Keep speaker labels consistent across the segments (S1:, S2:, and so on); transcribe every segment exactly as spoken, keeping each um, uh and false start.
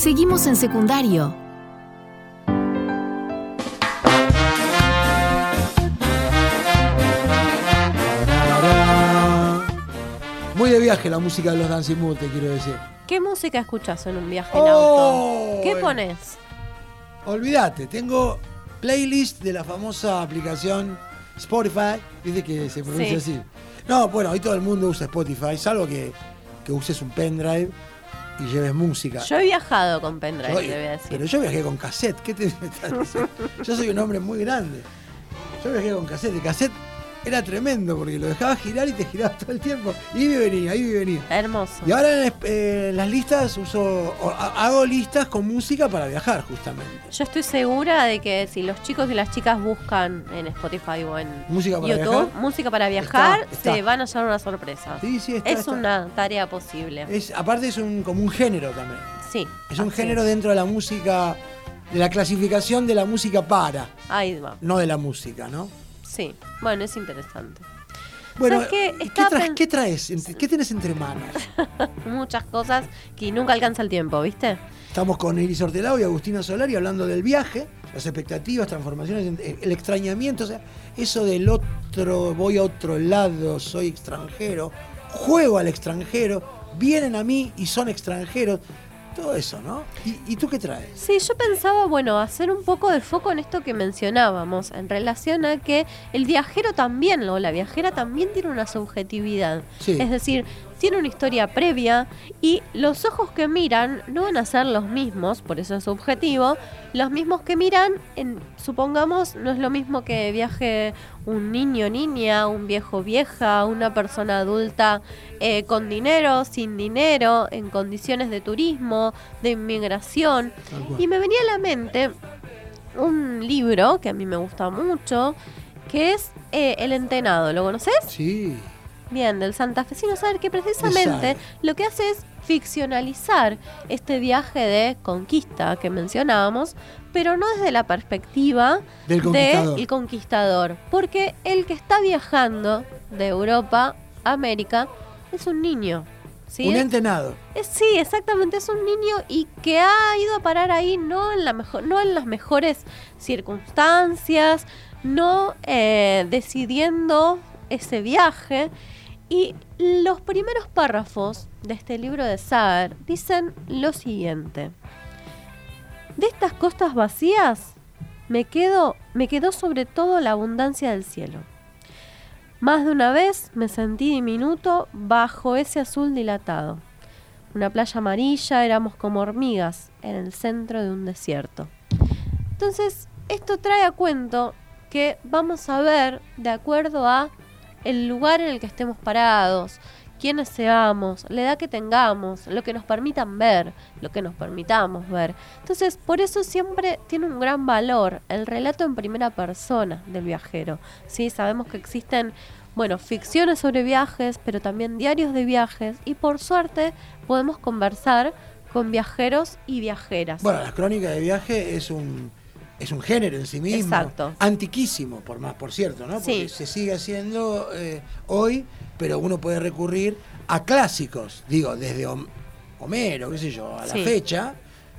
S1: Seguimos en secundario.
S2: Muy de viaje la música de los Dancing Mood, te quiero decir.
S3: ¿Qué música escuchás en un viaje en
S2: Oh,
S3: auto? ¿Qué pones?
S2: Olvídate, tengo playlist de la famosa aplicación Spotify. Dice que se pronuncia
S3: Sí.
S2: así. No, bueno, hoy todo el mundo usa Spotify, salvo que, que uses un pendrive y lleves música.
S3: Yo he viajado con pendrive,
S2: Yo-
S3: te voy a decir.
S2: Pero yo viajé con cassette. ¿Qué te estás diciendo? Yo soy un hombre muy grande. Yo viajé con cassette. El cassette era tremendo porque lo dejabas girar y te giraba todo el tiempo. Y me venía, y me venía.
S3: Hermoso.
S2: Y ahora en eh, las listas uso, o, ha- hago listas con música para viajar, justamente.
S3: Yo estoy segura de que si los chicos y las chicas buscan en Spotify o en
S2: Música para
S3: YouTube
S2: viajar.
S3: música para viajar,
S2: Está, está.
S3: se van a hallar una sorpresa.
S2: Sí, sí, está,
S3: es
S2: está.
S3: una tarea posible.
S2: Es, aparte es un, como un género también.
S3: Sí.
S2: Es un
S3: así
S2: género
S3: es.
S2: dentro de la música, de la clasificación de la música para,
S3: Ahí va.
S2: no de la música, ¿no?
S3: Sí. Bueno, es interesante.
S2: Bueno,
S3: ¿Sabes qué?
S2: ¿qué,
S3: Estaba
S2: traes,
S3: pen-
S2: ¿qué traes? Entre- ¿Qué tienes entre manos?
S3: Muchas cosas que nunca alcanza el tiempo, ¿viste?
S2: Estamos con Iris Hortelao y Agustina Solari hablando del viaje, las expectativas, transformaciones, el extrañamiento, o sea, eso del otro, voy a otro lado, soy extranjero, juego al extranjero, vienen a mí y son extranjeros, todo eso, ¿no? ¿Y, y tú qué traes?
S3: Sí, yo pensaba, bueno, hacer un poco de foco en esto que mencionábamos, en relación a que el viajero también, o la viajera también tiene una subjetividad.
S2: Sí.
S3: Es decir, tiene una historia previa y los ojos que miran no van a ser los mismos, por eso es subjetivo, los mismos que miran, en, supongamos, no es lo mismo que viaje un niño, niña, un viejo, vieja, una persona adulta eh, con dinero, sin dinero, en condiciones de turismo, de inmigración.
S2: Tal cual.
S3: Y me venía a la mente un libro que a mí me gusta mucho, que es eh, El Entenado. ¿Lo conoces?
S2: Sí,
S3: Bien, del santafesino Saer, que
S2: De
S3: precisamente
S2: Saer.
S3: lo que hace es ficcionalizar este viaje de conquista que mencionábamos, pero no desde la perspectiva
S2: Del conquistador.
S3: del conquistador, porque el que está viajando de Europa a América es un niño. ¿sí?
S2: un entenado.
S3: Es- sí, exactamente, es un niño y que ha ido a parar ahí no en, la mejor, no en las mejores circunstancias, no eh, decidiendo ese viaje. Y los primeros párrafos de este libro de Saer dicen lo siguiente: de estas costas vacías me quedo, me quedó sobre todo la abundancia del cielo. Más de una vez me sentí diminuto bajo ese azul dilatado. Una playa amarilla, éramos como hormigas en el centro de un desierto. Entonces, esto trae a cuento que vamos a ver de acuerdo a el lugar en el que estemos parados, quiénes seamos, la edad que tengamos, lo que nos permitan ver, lo que nos permitamos ver. Entonces, por eso siempre tiene un gran valor el relato en primera persona del viajero. ¿sí? Sabemos que existen, bueno, ficciones sobre viajes, pero también diarios de viajes, y por suerte podemos conversar con viajeros y viajeras.
S2: Bueno, las crónicas de viaje es un es un género en sí mismo.
S3: Exacto.
S2: Antiquísimo, por más, por cierto, ¿no? Porque
S3: Sí.
S2: se sigue haciendo eh, hoy, pero uno puede recurrir a clásicos, digo, desde Hom- Homero, qué sé yo, a la
S3: Sí.
S2: fecha,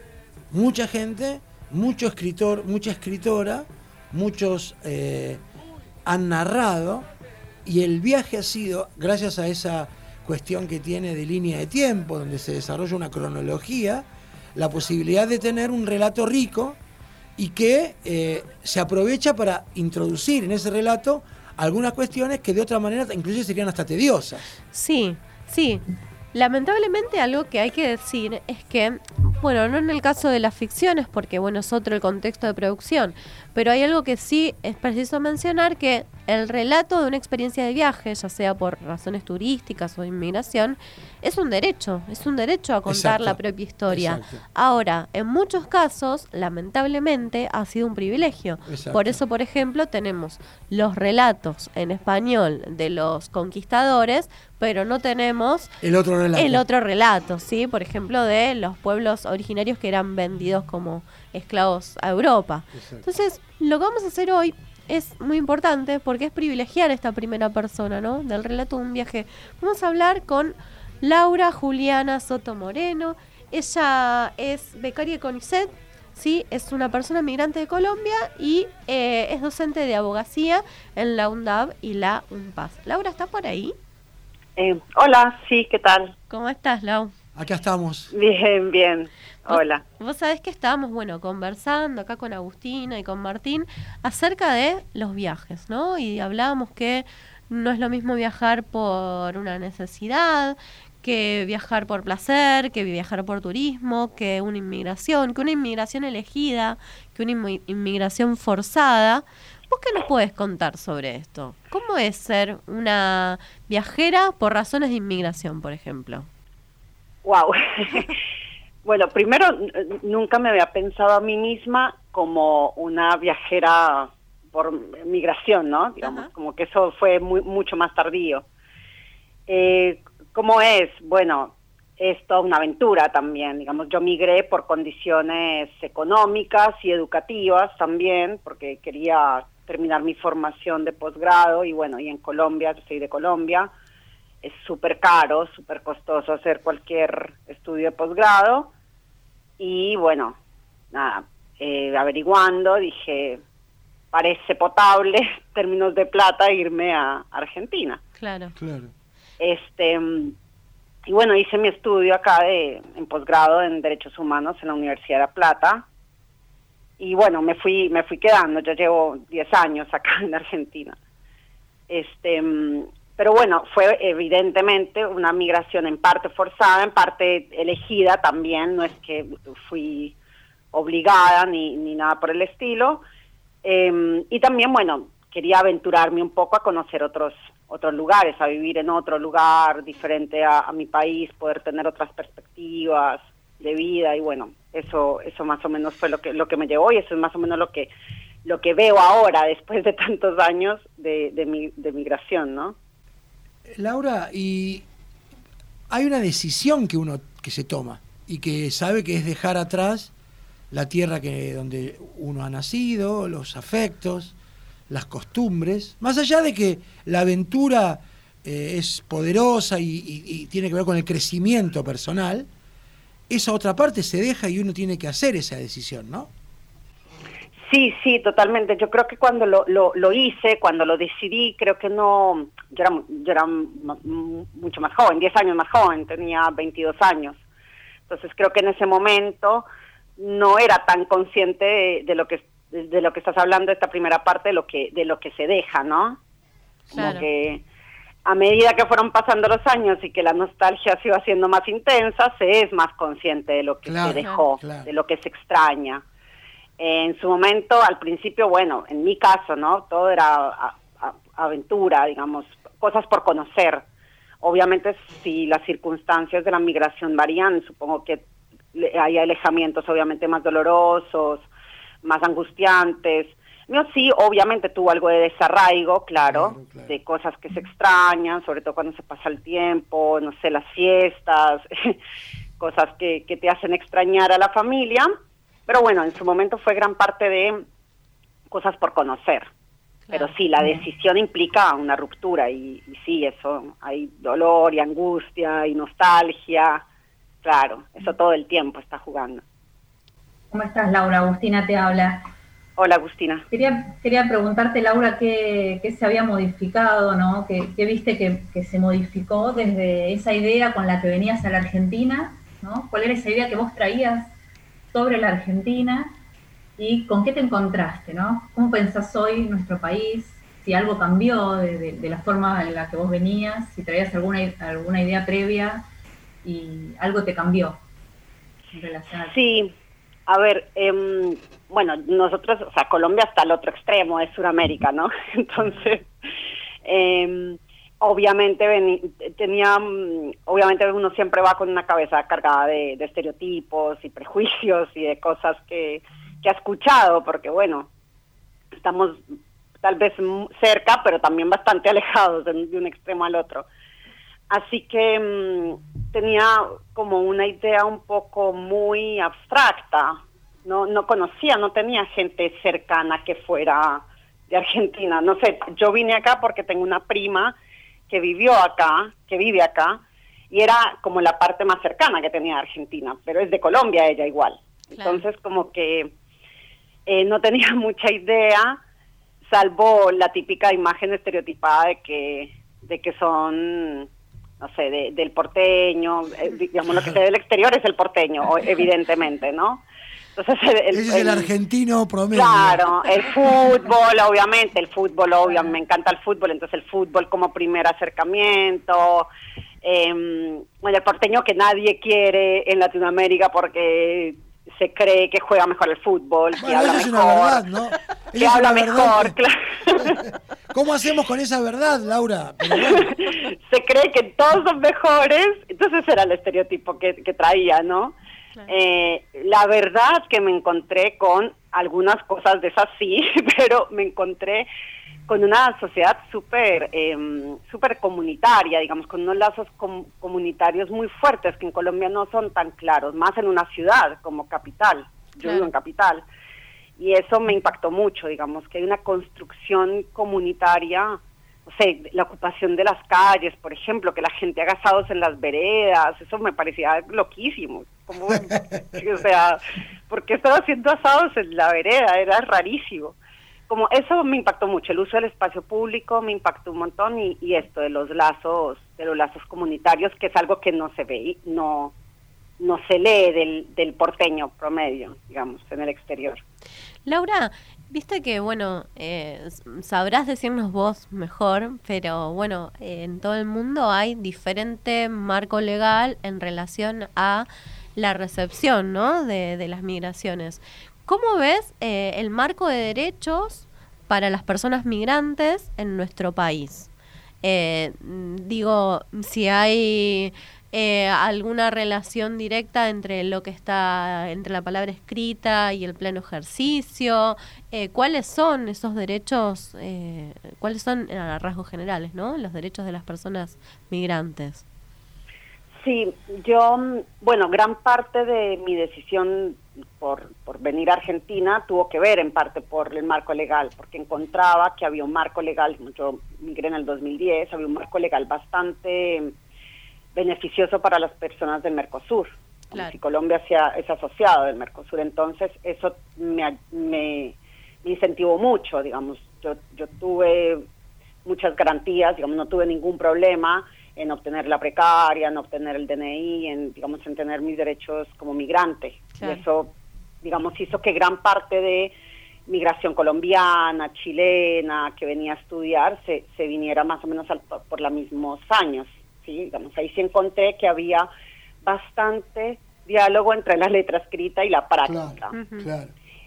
S2: mucha gente, mucho escritor, mucha escritora, muchos eh, han narrado, y el viaje ha sido, gracias a esa cuestión que tiene de línea de tiempo, donde se desarrolla una cronología, la posibilidad de tener un relato rico y que eh, se aprovecha para introducir en ese relato algunas cuestiones que de otra manera incluso serían hasta tediosas.
S3: Sí, sí. Lamentablemente algo que hay que decir es que, bueno, no en el caso de las ficciones, porque bueno, es otro el contexto de producción, pero hay algo que sí es preciso mencionar, que el relato de una experiencia de viaje, ya sea por razones turísticas o de inmigración, es un derecho, es un derecho a contar
S2: Exacto,
S3: la propia historia.
S2: exacto.
S3: Ahora, en muchos casos, lamentablemente, ha sido un privilegio.
S2: Exacto.
S3: Por eso, por ejemplo, tenemos los relatos en español de los conquistadores, pero no tenemos
S2: El otro relato.
S3: el otro relato, ¿sí? Por ejemplo, de los pueblos originarios que eran vendidos como esclavos a Europa.
S2: Exacto.
S3: Entonces, lo que vamos a hacer hoy es muy importante porque es privilegiar esta primera persona, ¿no? Del relato de un viaje. Vamos a hablar con Laura Juliana Soto Moreno. Ella es becaria de CONICET, ¿sí? Es una persona migrante de Colombia y eh, es docente de abogacía en la UNDAB y la UNPAS. Laura, ¿está por ahí?
S1: Eh, hola, sí, ¿qué tal?
S3: ¿Cómo estás, Lau?
S2: Acá estamos.
S1: Bien, bien. Hola.
S3: Vos, vos sabés que estábamos, bueno, conversando acá con Agustina y con Martín acerca de los viajes, ¿no? Y hablábamos que no es lo mismo viajar por una necesidad, que viajar por placer, que viajar por turismo, que una inmigración, que una inmigración elegida, que una inmi- inmigración forzada. ¿Vos qué nos podés contar sobre esto? ¿Cómo es ser una viajera por razones de inmigración, por ejemplo?
S1: Wow. Bueno, primero, n- nunca me había pensado a mí misma como una viajera por migración, ¿no? Digamos,
S3: Ajá.
S1: como que eso fue muy, mucho más tardío. Eh, ¿Cómo es? Bueno, es toda una aventura también, digamos, yo migré por condiciones económicas y educativas también, porque quería terminar mi formación de posgrado, y bueno, y en Colombia, yo soy de Colombia, es súper caro, súper costoso hacer cualquier estudio de posgrado, y bueno, nada, eh, averiguando, dije, parece potable, en términos de plata, irme a Argentina.
S3: Claro.
S2: Claro.
S1: Este, y bueno, hice mi estudio acá de, en posgrado en Derechos Humanos en la Universidad de La Plata, y bueno, me fui me fui quedando, yo llevo diez años acá en Argentina. Este, pero bueno, fue evidentemente una migración en parte forzada, en parte elegida también, no es que fui obligada ni, ni nada por el estilo. Eh, y también, bueno, quería aventurarme un poco a conocer otros otros lugares, a vivir en otro lugar diferente a, a mi país, poder tener otras perspectivas de vida, y bueno, eso eso más o menos fue lo que lo que me llevó, y eso es más o menos lo que lo que veo ahora después de tantos años de de, mi, de migración, ¿no?
S2: Laura, y hay una decisión que uno que se toma y que sabe que es dejar atrás la tierra que donde uno ha nacido, los afectos, las costumbres, más allá de que la aventura eh, es poderosa y, y, y tiene que ver con el crecimiento personal, esa otra parte se deja y uno tiene que hacer esa decisión, ¿no?
S1: Sí, sí, totalmente. Yo creo que cuando lo, lo, lo hice, cuando lo decidí, creo que no, yo era, yo era m- mucho más joven, diez años más joven, tenía veintidós años. Entonces creo que en ese momento no era tan consciente de, de lo que de lo que estás hablando, esta primera parte, de lo que de lo que se deja, ¿no? Como
S3: Claro.
S1: que a medida que fueron pasando los años y que la nostalgia se iba haciendo más intensa, se es más consciente de lo que
S2: Claro,
S1: se dejó,
S2: claro.
S1: de lo que se extraña. Eh, en su momento, al principio, bueno, en mi caso, ¿no? Todo era a, a, aventura, digamos, cosas por conocer. Obviamente, si las circunstancias de la migración varían, supongo que hay alejamientos obviamente más dolorosos, más angustiantes. Mío sí, obviamente tuvo algo de desarraigo, claro,
S2: Claro, claro.
S1: de cosas que se extrañan, sobre todo cuando se pasa el tiempo, no sé, las fiestas, cosas que, que te hacen extrañar a la familia. Pero bueno, en su momento fue gran parte de cosas por conocer. Pero sí, la decisión implica una ruptura y, y sí, eso, hay dolor y angustia y nostalgia, claro, eso todo el tiempo está jugando.
S4: ¿Cómo estás, Laura? Agustina te habla.
S1: Hola, Agustina.
S4: Quería, quería preguntarte, Laura, qué, qué se había modificado, ¿no? ¿Qué, qué viste que, que se modificó desde esa idea con la que venías a la Argentina, ¿no? ¿Cuál era esa idea que vos traías sobre la Argentina y con qué te encontraste, ¿no? ¿Cómo pensás hoy nuestro país? Si algo cambió de, de, de la forma en la que vos venías, si traías alguna, alguna idea previa y algo te cambió en relación a...
S1: Sí, a ver, eh, bueno, nosotros, o sea, Colombia está al otro extremo, es Sudamérica, ¿no? Entonces, eh, obviamente vení, tenía, obviamente uno siempre va con una cabeza cargada de, de estereotipos y prejuicios y de cosas que, que ha escuchado, porque bueno, estamos tal vez cerca, pero también bastante alejados de, de un extremo al otro. Así que mmm, tenía como una idea un poco muy abstracta, no no conocía, no tenía gente cercana que fuera de Argentina. No sé, yo vine acá porque tengo una prima que vivió acá, que vive acá, y era como la parte más cercana que tenía Argentina, pero es de Colombia ella igual. Claro. Entonces como que eh, no tenía mucha idea, salvo la típica imagen estereotipada de que, de que son, no sé, de, del porteño, eh, digamos lo que se ve del exterior es el porteño, evidentemente, ¿no? Entonces el, el,
S2: Ese es el, el argentino promedio.
S1: Claro, el fútbol, obviamente, el fútbol, obviamente, me encanta el fútbol, entonces el fútbol como primer acercamiento, eh, bueno, el porteño que nadie quiere en Latinoamérica porque se cree que juega mejor el fútbol,
S2: bueno,
S1: que habla
S2: eso
S1: mejor,
S2: es una verdad, ¿no?
S1: que habla mejor,
S2: que...
S1: claro.
S2: ¿Cómo hacemos con esa verdad, Laura? Pero bueno.
S1: Se cree que todos son mejores, entonces era el estereotipo que, que traía, ¿no? Claro. Eh, la verdad que me encontré con algunas cosas de esas sí, pero me encontré con una sociedad súper eh, súper comunitaria, digamos, con unos lazos com comunitarios muy fuertes que en Colombia no son tan claros, más en una ciudad como Capital, yo claro. vivo en Capital, y eso me impactó mucho, digamos, que hay una construcción comunitaria, o sea, la ocupación de las calles, por ejemplo, que la gente haga asados en las veredas, eso me parecía loquísimo, como, o sea, ¿por qué estaba haciendo asados en la vereda? Era rarísimo. Como eso me impactó mucho, el uso del espacio público me impactó un montón y, y esto de los lazos, de los lazos comunitarios, que es algo que no se ve, no, no se lee del, del porteño promedio, digamos, en el exterior.
S3: Laura, viste que, bueno, eh, sabrás decirnos vos mejor, pero bueno, eh, en todo el mundo hay diferente marco legal en relación a la recepción, ¿no?, de, de las migraciones. ¿Cómo ves eh, el marco de derechos para las personas migrantes en nuestro país? Eh, digo, si hay eh, alguna relación directa entre lo que está, entre la palabra escrita y el pleno ejercicio, eh, ¿cuáles son esos derechos, eh, cuáles son a rasgos generales, ¿no?, los derechos de las personas migrantes?
S1: Sí, yo, bueno, gran parte de mi decisión por, por venir a Argentina tuvo que ver en parte por el marco legal, porque encontraba que había un marco legal, yo migré en el dos mil diez, había un marco legal bastante beneficioso para las personas del Mercosur, claro. Si Colombia sea, es asociado del Mercosur, entonces eso me, me, me incentivó mucho, digamos, yo, yo tuve muchas garantías, digamos, no tuve ningún problema en obtener la precaria, en obtener el D N I, en, digamos, en tener mis derechos como migrante. Claro. Y eso, digamos, hizo que gran parte de migración colombiana, chilena, que venía a estudiar, se, se viniera más o menos al, por los mismos años, ¿sí? Digamos, ahí sí encontré que había bastante diálogo entre la letra escrita y la práctica.
S2: Claro, uh-huh. claro.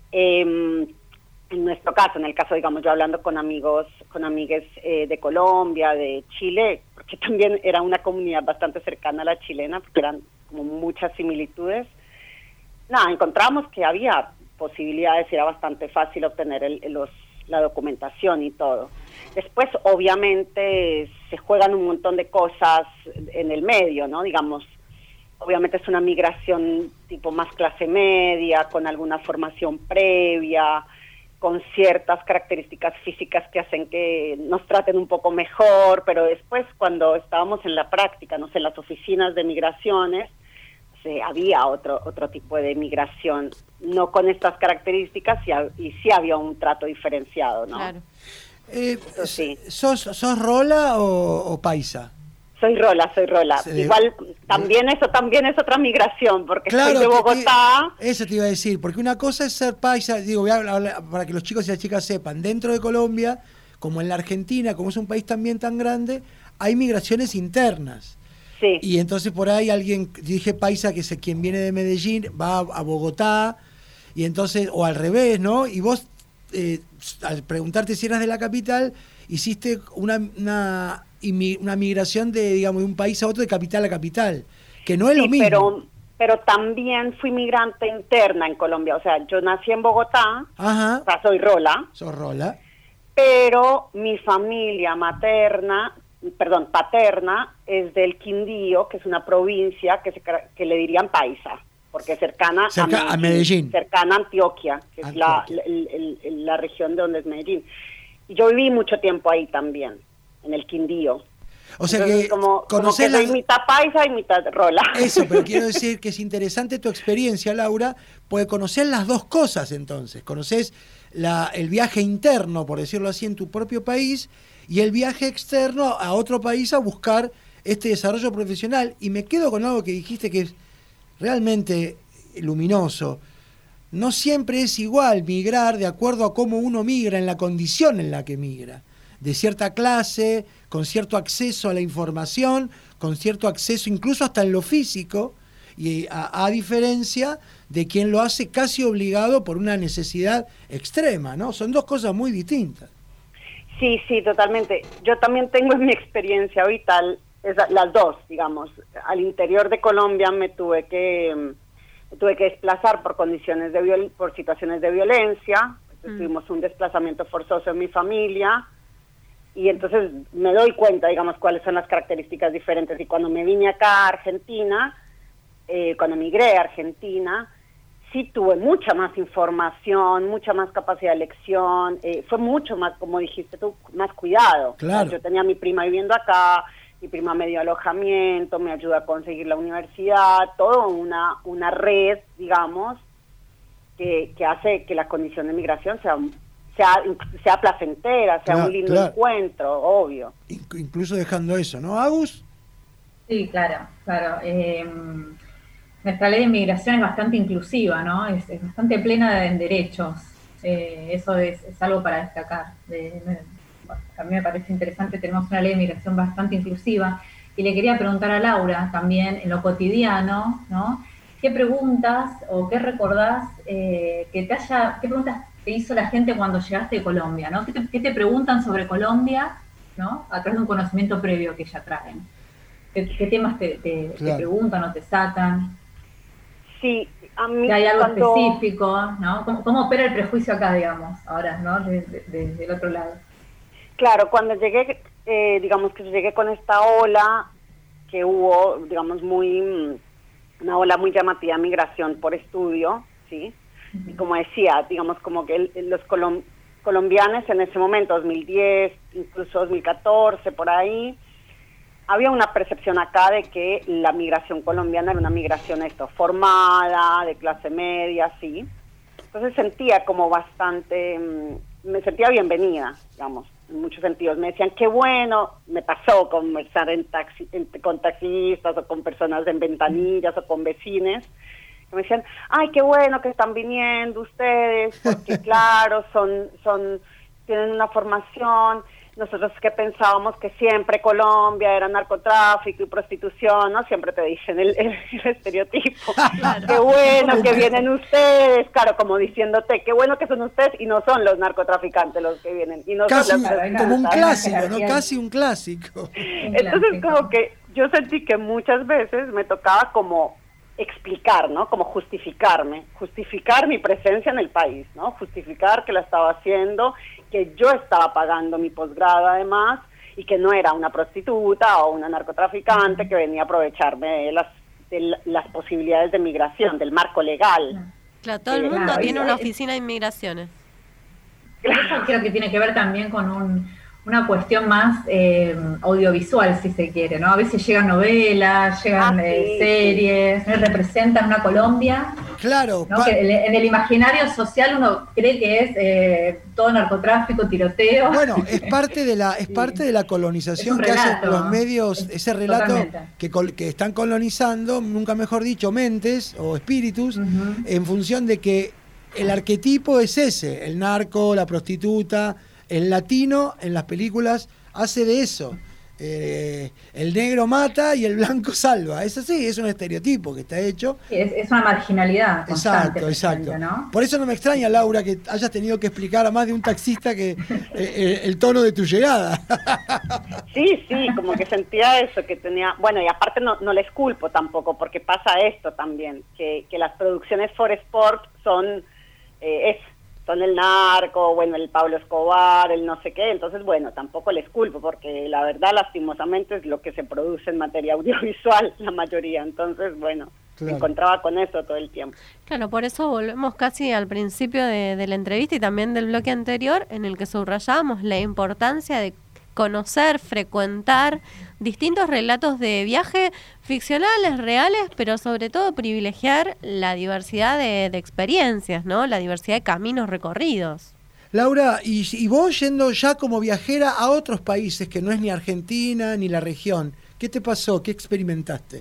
S1: Eh, En nuestro caso, en el caso, digamos, yo hablando con amigos, con amigues eh, de Colombia, de Chile, porque también era una comunidad bastante cercana a la chilena, porque eran como muchas similitudes, nada, encontramos que había posibilidades, era bastante fácil obtener el, los, la documentación y todo. Después, obviamente, se juegan un montón de cosas en el medio, ¿no? Digamos, obviamente es una migración tipo más clase media, con alguna formación previa, con ciertas características físicas que hacen que nos traten un poco mejor, pero después cuando estábamos en la práctica, no sé, en las oficinas de migraciones, sí, había otro otro tipo de migración, no con estas características y, y sí había un trato diferenciado, ¿no? Claro.
S2: Eh, sí. ¿sos, ¿Sos rola o, o paisa?
S1: Soy rola, soy rola. Sí. Igual también eso también es otra migración, porque
S2: claro,
S1: soy de Bogotá.
S2: Que, que eso te iba a decir, porque una cosa es ser paisa, digo, voy a hablar para que los chicos y las chicas sepan, dentro de Colombia, como en la Argentina, como es un país también tan grande, hay migraciones internas.
S1: Sí.
S2: Y entonces por ahí alguien, dije paisa, que es quien viene de Medellín, va a Bogotá, y entonces, o al revés, ¿no? Y vos, eh, al preguntarte si eras de la capital, hiciste una... una una migración de, digamos, de un país a otro, de capital a capital, que no es sí, lo mismo.
S1: Pero, pero también fui migrante interna en Colombia, o sea, yo nací en Bogotá,
S2: Ajá.
S1: o sea, soy rola.
S2: Soy rola.
S1: Pero mi familia materna, perdón, paterna, es del Quindío, que es una provincia que, se, que le dirían paisa, porque es cercana
S2: Cerca, a, Medellín, a Medellín,
S1: cercana a Antioquia, que Antioquia. es la, el, el, la región de donde es Medellín. Y yo viví mucho tiempo ahí también, en el Quindío.
S2: O sea
S1: Entonces,
S2: que
S1: como,
S2: conocés
S1: como que
S2: la...
S1: soy mitad paisa y mitad rola.
S2: Eso, pero quiero decir que es interesante tu experiencia, Laura, porque conocer las dos cosas entonces. Conocés la, el viaje interno, por decirlo así, en tu propio país y el viaje externo a otro país a buscar este desarrollo profesional. Y me quedo con algo que dijiste que es realmente luminoso. No siempre es igual migrar de acuerdo a cómo uno migra, en la condición en la que migra. De cierta clase, con cierto acceso a la información, con cierto acceso incluso hasta en lo físico, y a, a diferencia de quien lo hace casi obligado por una necesidad extrema, ¿no? Son dos cosas muy distintas.
S1: Sí, sí, totalmente. Yo también tengo en mi experiencia vital esa, las dos, digamos. Al interior de Colombia me tuve que me tuve que desplazar por condiciones de viol por situaciones de violencia. Mm. Tuvimos un desplazamiento forzoso en mi familia. Y entonces me doy cuenta, digamos, cuáles son las características diferentes. Y cuando me vine acá a Argentina, eh, cuando migré a Argentina, sí tuve mucha más información, mucha más capacidad de elección. Eh, fue mucho más, como dijiste tú, más cuidado.
S2: Claro.
S1: O sea, yo tenía a mi prima viviendo acá, mi prima me dio alojamiento, me ayudó a conseguir la universidad, todo una, una red, digamos, que, que hace que la condición de migración sea... sea, sea placentera, sea claro, un lindo claro. encuentro, obvio.
S2: Incluso dejando eso, ¿no, Agus?
S4: Sí, claro, claro. Eh, nuestra ley de inmigración es bastante inclusiva, ¿no? Es, es bastante plena en derechos. Eh, eso es, es algo para destacar. De, de, bueno, a mí me parece interesante, tenemos una ley de inmigración bastante inclusiva. Y le quería preguntar a Laura también, en lo cotidiano, ¿no? ¿Qué preguntas o qué recordás eh, que te haya, qué preguntas te hizo la gente cuando llegaste de Colombia, ¿no? ¿Qué te, qué te preguntan sobre Colombia, ¿no? A través de un conocimiento previo que ya traen. ¿Qué, qué temas te, te, claro. te preguntan o te sacan?
S1: Sí, a mí...
S4: ¿Que hay algo
S1: cuando...
S4: específico, ¿no? ¿Cómo, ¿Cómo opera el prejuicio acá, digamos, ahora, ¿no? Desde de, de, del otro lado.
S1: Claro, cuando llegué, eh, digamos que llegué con esta ola que hubo, digamos, muy... una ola muy llamativa de migración por estudio, ¿sí? Y como decía, digamos como que el, los colom colombianos en ese momento, dos mil diez, incluso dos mil catorce, por ahí, había una percepción acá de que la migración colombiana era una migración esto, formada, de clase media, sí. Entonces sentía como bastante, me sentía bienvenida, digamos, en muchos sentidos. Me decían, qué bueno, me pasó conversar en taxi, en, con taxistas o con personas en ventanillas o con vecines, me decían, ay, qué bueno que están viniendo ustedes, porque claro, son, son, tienen una formación, nosotros que pensábamos que siempre Colombia era narcotráfico y prostitución, ¿no? Siempre te dicen el, el, el estereotipo, claro. Qué bueno que vienen ustedes, claro, como diciéndote, qué bueno que son ustedes y no son los narcotraficantes los que vienen. Y no
S2: Casi
S1: son
S2: un,
S1: los
S2: como un clásico, ¿no? Casi un clásico.
S1: Entonces como que yo sentí que muchas veces me tocaba como explicar, ¿no? Como justificarme, justificar mi presencia en el país, ¿no? Justificar que la estaba haciendo, que yo estaba pagando mi posgrado además, y que no era una prostituta o una narcotraficante que venía a aprovecharme de las, de las posibilidades de migración, del marco legal.
S3: Claro, todo el mundo claro, tiene una oficina de inmigraciones.
S4: Claro. Eso creo que tiene que ver también con un... una cuestión más eh, audiovisual, si se quiere, ¿no? A veces llegan novelas, llegan ah, eh, sí, series, sí. representan una Colombia.
S2: Claro.
S4: ¿no? Que en el imaginario social uno cree que es eh, todo narcotráfico, tiroteo.
S2: Bueno, es parte de la es parte de la colonización que hacen los medios, es, ese relato que, que están colonizando, nunca mejor dicho, mentes o espíritus, uh-huh. en función de que el arquetipo es ese, el narco, la prostituta. El latino en las películas hace de eso. Eh, el negro mata y el blanco salva. Es así, es un estereotipo que está hecho.
S4: Sí, es, es una marginalidad constante.
S2: Exacto, exacto.
S4: Presente, ¿no?
S2: Por eso no me extraña, Laura, que hayas tenido que explicar a más de un taxista que eh, eh, el tono de tu llegada.
S1: Sí, sí, como que sentía eso, que tenía... Bueno, y aparte no, no les culpo tampoco, porque pasa esto también, que, que las producciones for Sport son... Eh, es, son el narco, bueno, el Pablo Escobar, el no sé qué, entonces, bueno, tampoco les culpo, porque la verdad, lastimosamente, es lo que se produce en materia audiovisual, la mayoría, entonces, bueno, claro. Me encontraba con eso todo el tiempo.
S3: Claro, por eso volvemos casi al principio de, de la entrevista y también del bloque anterior, en el que subrayábamos la importancia de conocer, frecuentar distintos relatos de viaje, ficcionales, reales, pero sobre todo privilegiar la diversidad de, de experiencias, ¿no? La diversidad de caminos recorridos.
S2: Laura, y, y vos yendo ya como viajera a otros países que no es ni Argentina ni la región, ¿qué te pasó? ¿Qué experimentaste?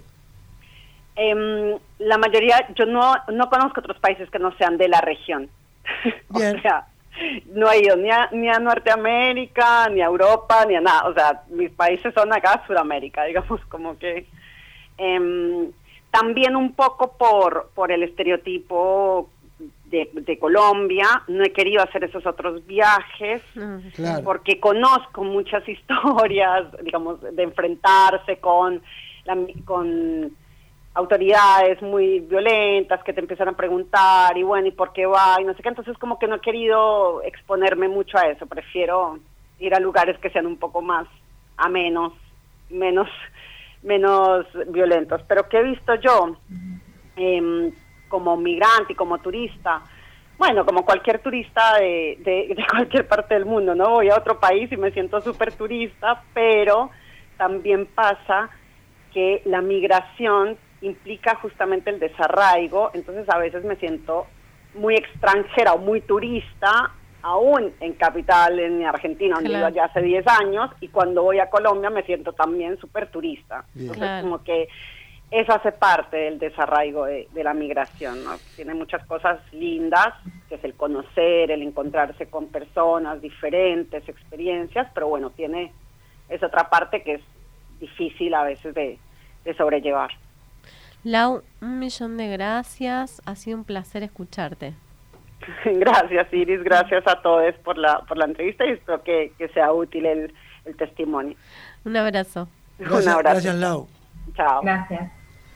S1: Eh, la mayoría, yo no, no conozco otros países que no sean de la región.
S2: Bien.
S1: O sea, no he ido ni a, ni a Norteamérica, ni a Europa, ni a nada. O sea, mis países son acá, Sudamérica, digamos, como que... Eh, también un poco por, por el estereotipo de, de Colombia. No he querido hacer esos otros viajes,
S2: Claro.
S1: porque conozco muchas historias, digamos, de enfrentarse con... La, con autoridades muy violentas que te empiezan a preguntar, y bueno, ¿y por qué va? Y no sé qué, entonces como que no he querido exponerme mucho a eso, prefiero ir a lugares que sean un poco más amenos, menos, menos violentos. Pero ¿qué he visto yo? Eh, como migrante y como turista, bueno, como cualquier turista de, de, de cualquier parte del mundo, ¿no? Voy a otro país y me siento súper turista, pero también pasa que la migración implica justamente el desarraigo, entonces a veces me siento muy extranjera o muy turista, aún en capital, en Argentina, donde
S3: Claro.
S1: vivo allá hace diez años, y cuando voy a Colombia me siento también súper turista.
S2: Bien.
S1: Entonces
S3: Claro.
S1: como que eso hace parte del desarraigo de, de la migración, ¿no? Tiene muchas cosas lindas, que es el conocer, el encontrarse con personas diferentes, experiencias, pero bueno, tiene esa otra parte que es difícil a veces de, de sobrellevar.
S3: Lau, un millón de gracias. Ha sido un placer escucharte.
S1: Gracias, Iris, gracias a todos por la por la entrevista y espero que, que sea útil el, el testimonio.
S3: Un abrazo.
S2: Gracias,
S1: Un abrazo.
S2: gracias, Lau.
S1: Chao.
S4: Gracias.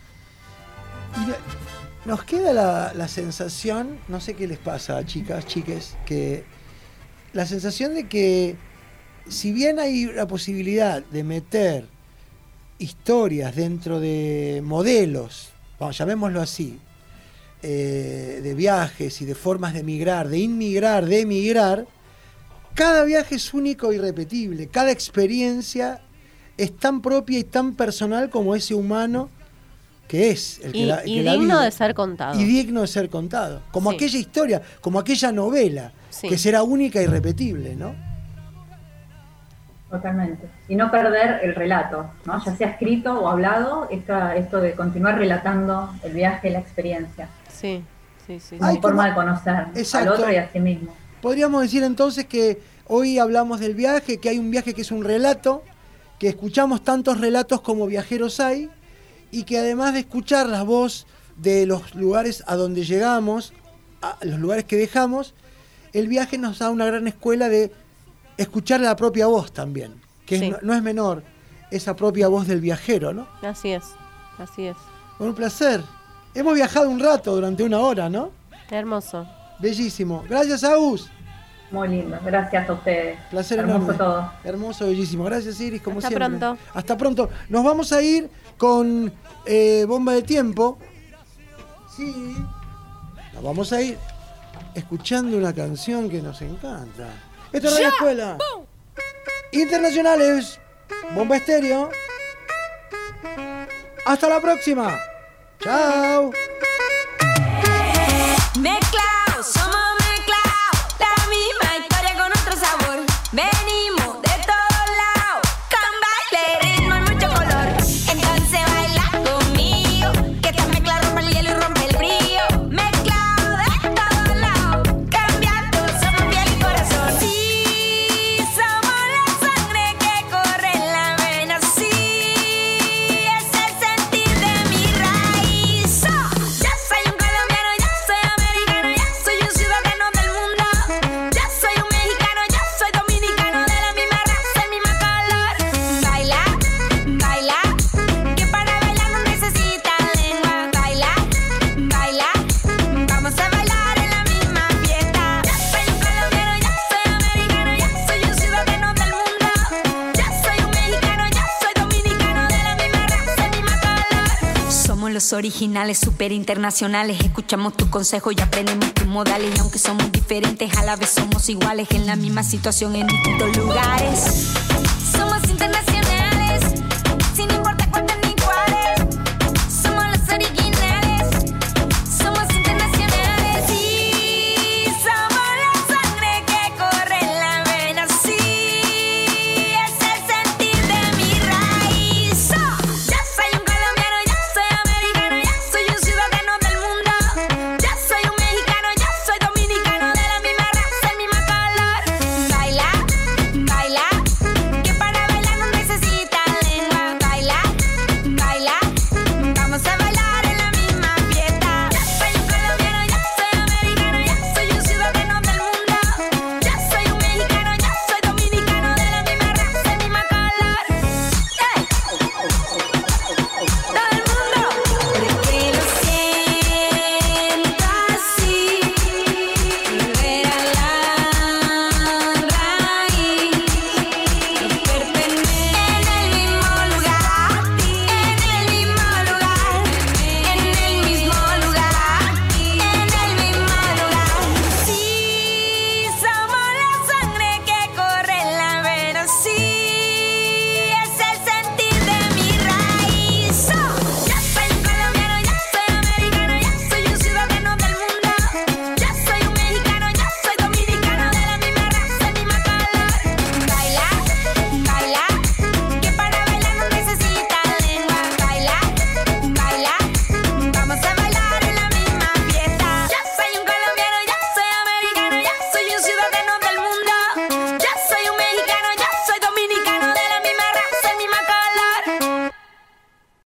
S2: Mira, nos queda la, la sensación, no sé qué les pasa, chicas, chiques, que la sensación de que si bien hay la posibilidad de meter historias dentro de modelos, vamos, llamémoslo así, eh, de viajes y de formas de migrar, de inmigrar, de emigrar, cada viaje es único e irrepetible, cada experiencia es tan propia y tan personal como ese humano que es el que
S3: Y,
S2: la,
S3: y
S2: que la
S3: digno
S2: vive.
S3: de ser contado.
S2: Y digno de ser contado, como
S3: Sí.
S2: aquella historia, como aquella novela,
S3: Sí.
S2: que será única e irrepetible, ¿no?
S4: Totalmente. Y no perder el relato, ¿no? Ya sea escrito o hablado, esta, esto de continuar relatando el viaje, la experiencia,
S3: Sí, sí, sí.
S4: como
S2: Ay,
S4: forma
S2: como-
S4: de conocer
S2: Exacto.
S4: al otro y a sí mismo.
S2: Podríamos decir entonces que hoy hablamos del viaje, que hay un viaje que es un relato, que escuchamos tantos relatos como viajeros hay, y que además de escuchar la voz de los lugares a donde llegamos, a los lugares que dejamos, el viaje nos da una gran escuela de escuchar la propia voz también, que es-
S3: Sí.
S2: no, no es menor, esa propia voz del viajero, ¿no?
S3: Así es, así es.
S2: Un placer. Hemos viajado un rato durante una hora, ¿no?
S3: Hermoso.
S2: Bellísimo. Gracias, Agus.
S4: Muy lindo. Gracias a ustedes.
S2: Placer
S4: Hermoso
S2: enorme.
S4: todo.
S2: Hermoso, bellísimo. Gracias, Iris, como
S3: Hasta
S2: siempre.
S3: pronto.
S2: Hasta pronto. Nos vamos a ir con eh, Bomba de Tiempo. Sí. Nos vamos a ir escuchando una canción que nos encanta. Esto es Radio Escuela. Internacionales. Bomba Estéreo. Hasta la próxima. Chao.
S5: Mezclados, somos mezclados, la misma historia con otro sabor. Venimos de todos lados, con baile, ritmo y mucho color. Entonces baila conmigo, que esta mezcla rompe el hielo y rompe el frío. Mezclados de todos lados, cambiando, somos piel y corazón. Sí, somos la sangre que corre en la vena, sí, es el sentir de mi raíz. Oh, yo soy un colombiano, yo soy americano, yo soy un ciudadano del mundo. Yo soy un mexicano, yo soy dominicano, de la misma raza, el mismo color. Baila, baila, que para bailar no necesita lengua. Baila, baila, vamos a bailar en la misma fiesta. Yo soy un colombiano, yo soy americano, yo soy un ciudadano del mundo. Yo soy un mexicano, yo soy dominicano, de la misma raza, el mismo color. Somos los originales, super internacionales. Escuchamos tus consejos y aprendemos tus modales. Y aunque somos diferentes, a la vez somos iguales. En la misma situación, en distintos lugares. internacional.